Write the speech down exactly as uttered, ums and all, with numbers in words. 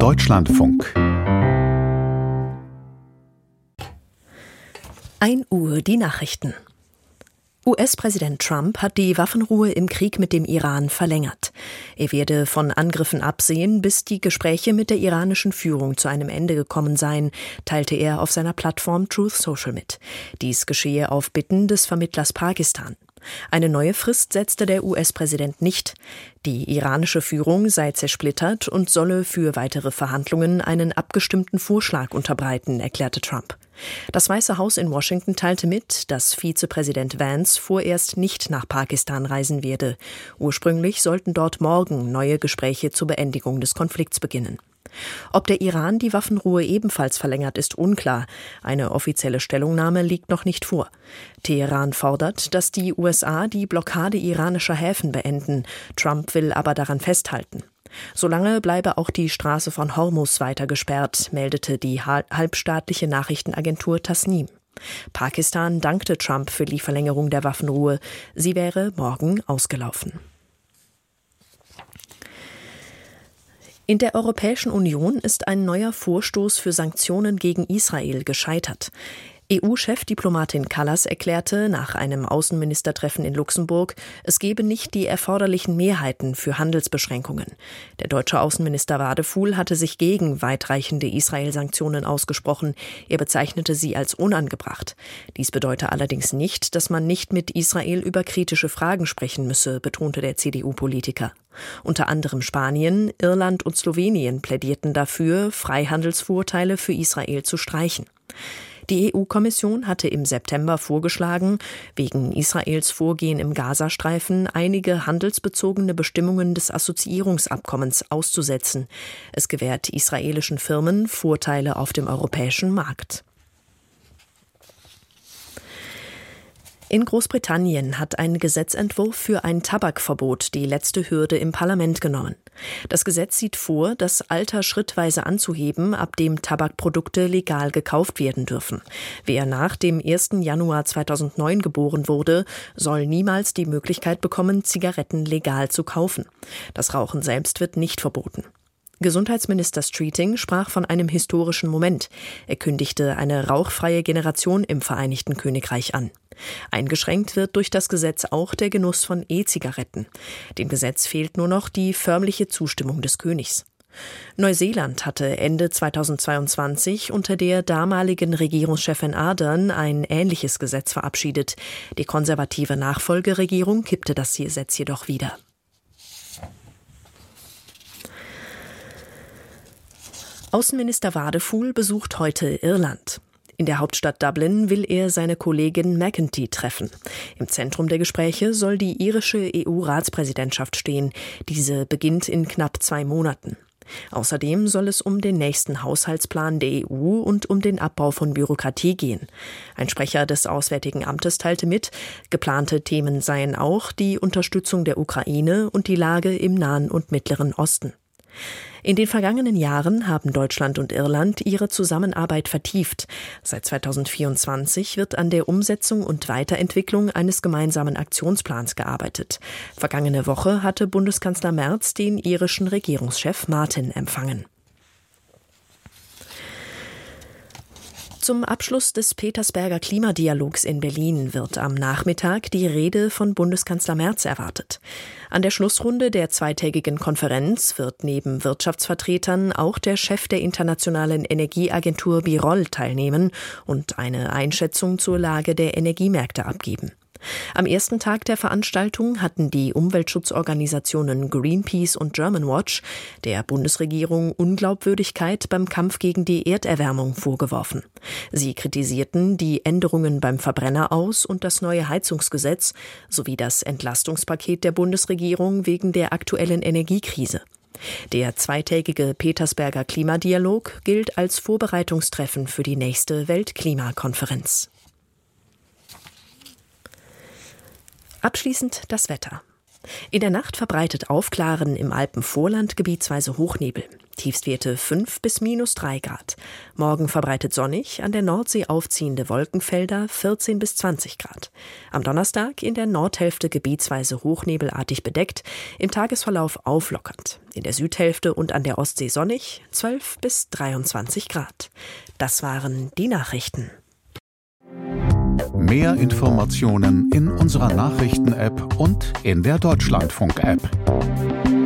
Deutschlandfunk. ein Uhr die Nachrichten. U S-Präsident Trump hat die Waffenruhe im Krieg mit dem Iran verlängert. Er werde von Angriffen absehen, bis die Gespräche mit der iranischen Führung zu einem Ende gekommen seien, teilte er auf seiner Plattform Truth Social mit. Dies geschehe auf Bitten des Vermittlers Pakistan. Eine neue Frist setzte der U S-Präsident nicht. Die iranische Führung sei zersplittert und solle für weitere Verhandlungen einen abgestimmten Vorschlag unterbreiten, erklärte Trump. Das Weiße Haus in Washington teilte mit, dass Vizepräsident Vance vorerst nicht nach Pakistan reisen werde. Ursprünglich sollten dort morgen neue Gespräche zur Beendigung des Konflikts beginnen. Ob der Iran die Waffenruhe ebenfalls verlängert, ist unklar. Eine offizielle Stellungnahme liegt noch nicht vor. Teheran fordert, dass die U S A die Blockade iranischer Häfen beenden. Trump will aber daran festhalten. Solange bleibe auch die Straße von Hormuz weiter gesperrt, meldete die halbstaatliche Nachrichtenagentur Tasnim. Pakistan dankte Trump für die Verlängerung der Waffenruhe. Sie wäre morgen ausgelaufen. In der Europäischen Union ist ein neuer Vorstoß für Sanktionen gegen Israel gescheitert. E U-Chefdiplomatin Kallas erklärte nach einem Außenministertreffen in Luxemburg, es gebe nicht die erforderlichen Mehrheiten für Handelsbeschränkungen. Der deutsche Außenminister Wadefuhl hatte sich gegen weitreichende Israel-Sanktionen ausgesprochen. Er bezeichnete sie als unangebracht. Dies bedeute allerdings nicht, dass man nicht mit Israel über kritische Fragen sprechen müsse, betonte der C D U-Politiker. Unter anderem Spanien, Irland und Slowenien plädierten dafür, Freihandelsvorteile für Israel zu streichen. Die E U-Kommission hatte im September vorgeschlagen, wegen Israels Vorgehen im Gazastreifen einige handelsbezogene Bestimmungen des Assoziierungsabkommens auszusetzen. Es gewährt israelischen Firmen Vorteile auf dem europäischen Markt. In Großbritannien hat ein Gesetzentwurf für ein Tabakverbot die letzte Hürde im Parlament genommen. Das Gesetz sieht vor, das Alter schrittweise anzuheben, ab dem Tabakprodukte legal gekauft werden dürfen. Wer nach dem ersten Januar zweitausendneun geboren wurde, soll niemals die Möglichkeit bekommen, Zigaretten legal zu kaufen. Das Rauchen selbst wird nicht verboten. Gesundheitsminister Streeting sprach von einem historischen Moment. Er kündigte eine rauchfreie Generation im Vereinigten Königreich an. Eingeschränkt wird durch das Gesetz auch der Genuss von E-Zigaretten. Dem Gesetz fehlt nur noch die förmliche Zustimmung des Königs. Neuseeland hatte Ende zweitausendzweiundzwanzig unter der damaligen Regierungschefin Ardern ein ähnliches Gesetz verabschiedet. Die konservative Nachfolgeregierung kippte das Gesetz jedoch wieder. Außenminister Wadefuhl besucht heute Irland. In der Hauptstadt Dublin will er seine Kollegin McEntee treffen. Im Zentrum der Gespräche soll die irische E U-Ratspräsidentschaft stehen. Diese beginnt in knapp zwei Monaten. Außerdem soll es um den nächsten Haushaltsplan der E U und um den Abbau von Bürokratie gehen. Ein Sprecher des Auswärtigen Amtes teilte mit, geplante Themen seien auch die Unterstützung der Ukraine und die Lage im Nahen und Mittleren Osten. In den vergangenen Jahren haben Deutschland und Irland ihre Zusammenarbeit vertieft. Seit zweitausendvierundzwanzig wird an der Umsetzung und Weiterentwicklung eines gemeinsamen Aktionsplans gearbeitet. Vergangene Woche hatte Bundeskanzler Merz den irischen Regierungschef Martin empfangen. Zum Abschluss des Petersberger Klimadialogs in Berlin wird am Nachmittag die Rede von Bundeskanzler Merz erwartet. An der Schlussrunde der zweitägigen Konferenz wird neben Wirtschaftsvertretern auch der Chef der Internationalen Energieagentur Birol teilnehmen und eine Einschätzung zur Lage der Energiemärkte abgeben. Am ersten Tag der Veranstaltung hatten die Umweltschutzorganisationen Greenpeace und Germanwatch der Bundesregierung Unglaubwürdigkeit beim Kampf gegen die Erderwärmung vorgeworfen. Sie kritisierten die Änderungen beim Verbrenner aus und das neue Heizungsgesetz sowie das Entlastungspaket der Bundesregierung wegen der aktuellen Energiekrise. Der zweitägige Petersberger Klimadialog gilt als Vorbereitungstreffen für die nächste Weltklimakonferenz. Abschließend das Wetter. In der Nacht verbreitet Aufklaren im Alpenvorland gebietsweise Hochnebel. Tiefstwerte fünf bis minus drei Grad. Morgen verbreitet sonnig, an der Nordsee aufziehende Wolkenfelder vierzehn bis zwanzig Grad. Am Donnerstag in der Nordhälfte gebietsweise hochnebelartig bedeckt, im Tagesverlauf auflockernd. In der Südhälfte und an der Ostsee sonnig, zwölf bis dreiundzwanzig Grad. Das waren die Nachrichten. Mehr Informationen in unserer Nachrichten-App und in der Deutschlandfunk-App.